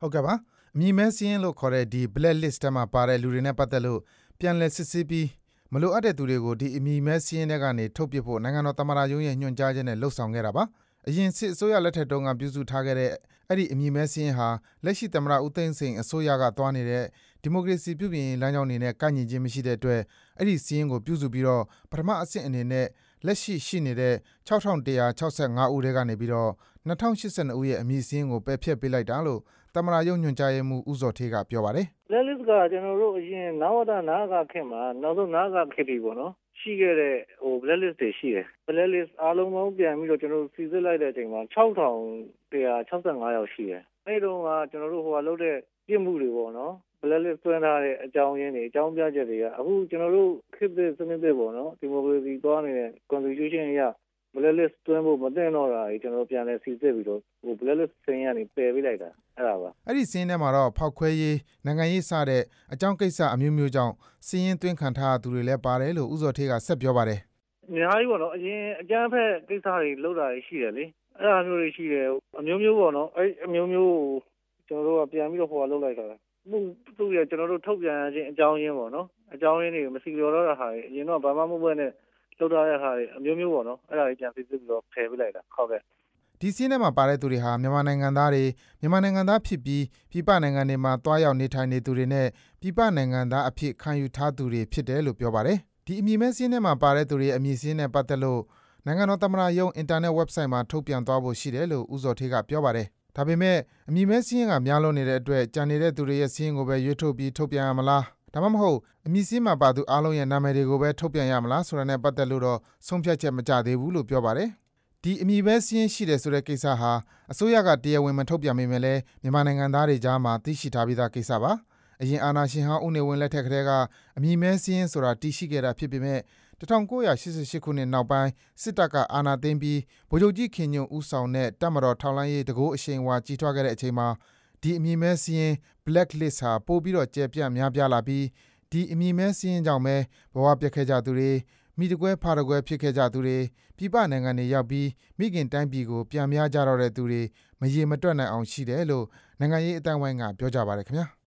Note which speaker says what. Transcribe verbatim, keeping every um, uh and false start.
Speaker 1: ဟုတ်ကဲ့ပါအမည်မဲစင်းလို့ခေါ်တဲ့ဒီ black list ထဲမှာပါတဲ့လူတွေနဲ့ပတ်သက်လို့ပြန်လည်စစ်ဆေးပြီးမလိုအပ်တဲ့သူတွေကိုဒီအမည်မဲစင်းတွေကနေထုတ်ပစ်ဖို့နိုင်ငံတော်သမ္မတရုံးရဲ့ညွှန်ကြားချက်နဲ့လှုပ်ဆောင်ခဲ့တာပါအရင်စစ်အစိုးရလက်ထက်တုန်းကပြုစုထားခဲ့တဲ့အဲ့ဒီအမည်မဲစင်းဟာလက်ရှိသမ္မတဦးသိန်းစိန်အစိုးရကသွားနေတဲ့ဒီမိုကရေစီပြုပြင်လမ်းကြောင်းနေနဲ့ကန့်ညီခြင်းမရှိတဲ့အတွက်အဲ့ဒီစင်းကိုပြုစုပြီးတော့ပထမအဆင့်အနေနဲ့လက်ရှိရှိနေတဲ့၆ထောင်၁၆၅ဦးထဲကနေပြီးတော့၂ထောင်၈၂ဦးရဲ့အမည်စင်းကိုပယ်ဖျက်ပေးလိုက်တာလို့သမ္မတရုံးညွှန်ကြားရေးမှူးဦးစောဌေးကပြောပါတယ်
Speaker 2: ။ Black list ကကျွန်တော်တို့အရင်နဝတနာကခေတ်မှာနောက်ဆုံးနာကခေတ်ပြီပေါ့နော်ရှိခဲ့တဲ့ဟို black list တွေရှိတယ် black list အားလုံးပေါင်းပြန်ပြီးတော့ကျွန်တော်တို့စီစစ်လိုက်တဲ့အချိန်မှာ၆ထောင်၁၆၅ယောက်ရှိတယ်အဲ့တုန်းကကျွန်တော်တို့ဟိုကလုပ်တဲ့ပြစ်မှုတွေပေါ့နော်black list သွင်းထားတဲ့အကြောင်းရင်းတွေအကြောင်းပြချက်တွေကအခုကျွန်တော်တို့ခေတ်သစ်စနစ်သစ်ပေါ့နော်ဒီမိုကရေစီသွားနေတဲ့ constitution အရblack list သွင်းဖို့မသင့်တော့တာကြီးကျွန်တော်ပြန်လဲစီစစ်ပြီးတော့ဟို black list ဆင်းရနေပယ်ပေးလိုက်တာအဲ့ဒါပါ
Speaker 1: အဲ့ဒီစင်းထဲမှာတော့ဖောက်ခွဲရေးနိုင်ငံရေးစတဲ့အကြောင်းကိစ္စအမျိုးမျိုးကြောင့်စင်းရင်သွင်းခံထားသူတွေလည်းပါတယ်လို့ဦးစောဌေးကဆက်ပြောပါတယ်
Speaker 2: အများကြီးပေါ့နော်အရင်အကြမ်းဖက်ကိစ္စတွေလုပ်တာရှိတယ်လေအဲ့ဒါမျိုးတွေရှိတယ်အမျိုးမျိုးပေါ့နော်အဲ့အမျိုးမျိုးကျွန်တော်တို့ကပြန်ပြီးတော့ဟိုကလုပ်လိုက်တာမှုသူ့ရဲ့ကျွန်တော်တို့ထုတ်ပြန်ခြင်းအကြောင်းရင်းပေါ့နော်အကြောင်းရင်းတွေမစီပြောတော့တာဟာအရင်တော့ဘာမှမဟုတ်ဘဲနဲ့လုပ်ထားတဲ့ဟာတွေအမျိုးမျိုးပေါ့နော်အဲ့ဒါတွေပြန်စစ်စစ်ပြီးတော့ဖယ်ပေးလိုက်တာဟုတ်ကဲ့
Speaker 1: ဒီစင်းထဲမှာပါတဲ့သူတွေဟာမြန်မာနိုင်ငံသားတွေမြန်မာနိုင်ငံသားဖြစ်ပြီးပြည်ပနိုင်ငံတွေမှာတွားရောက်နေထိုင်နေသူတွေနဲ့ပြည်ပနိုင်ငံသားအဖြစ်ခံယူထားသူတွေဖြစ်တယ်လို့ပြောပါတယ်ဒီအမည်မဲစင်းထဲမှာပါတဲ့သူတွေအမည်စင်းနဲ့ပတ်သက်လို့နိုင်ငံတော်သမ္မတရုံးအင်တာနက် website မှာထုတ်ပြန်သွားဖို့ရှိတယ်လို့ဦးစောဌေးကပြောပါတယ်ဒါပေမဲ့အမည်မဲစင်းကများလွန်နေတဲ့အတွက်ကြံနေတဲ့သူတွေရဲ့စင်းကိုပဲရွေးထုတ်ပြီးထုတ်ပြန်ရမလားဒါမှမဟုတ်အမည်စင်းမှာပါသူအားလုံးရဲ့နာမည်တွေကိုပဲထုတ်ပြန်ရမလားဆိုတာနဲ့ပတ်သက်လို့တော့ဆုံးဖြတ်ချက်မကျသေးဘူးလို့ပြောပါတယ်ဒီအမည်ပဲစင်းရှိတယ်ဆိုတဲ့ကိစ္စဟာအစိုးရကတရားဝင်မထုတ်ပြန်မိမယ်လဲမြန်မာနိုင်ငံသားတွေကြားမှာသိရှိထားပြီးသားကိစ္စပါအရင်အာဏာရှင်ဟောင်းဦးနေဝင်းလက်ထက်ကတည်းကအမည်မဲစင်းဆိုတာတည်ရှိခဲ့တာဖြစ်ပေမဲ့၁၉၈၈ခုနှစ်နောက်ပိုင်းစစ်တပ်ကအာဏာသိမ်းပြီးဗိုလ်ချုပ်ကြီးခင်ညွန့်ဦးဆောင်တဲ့တပ်မတော်ထောက်လှမ်းရေးတကိုးအရှိန်အဝါကြီးထွားခဲ့တဲ့အချိန်မှာဒီအမည်မဲစင်း black list ဟာပို့ပြီးတော့ကျယ်ပြန့်များပြားလာပြီးဒီအမည်မဲစင်းကြောင့်ပဲဘဝပြတ်ခဲ့ကြသူတွေမိတကွဲဖာတကွဲဖြစ်ခဲ့ကြသူတွေပြည်ပနိုင်ငံတွေရောက်ပြီးမိခင်တိုင်းပြည်ကိုပြန်များကြတော့တဲ့သူတွေမရေမတွက်နိုင်အောင်ရှိတယ်လို့နိုင်ငံရေးအတိုင်းဝိုင်းကပြောကြပါတယ်ခင်ဗျာ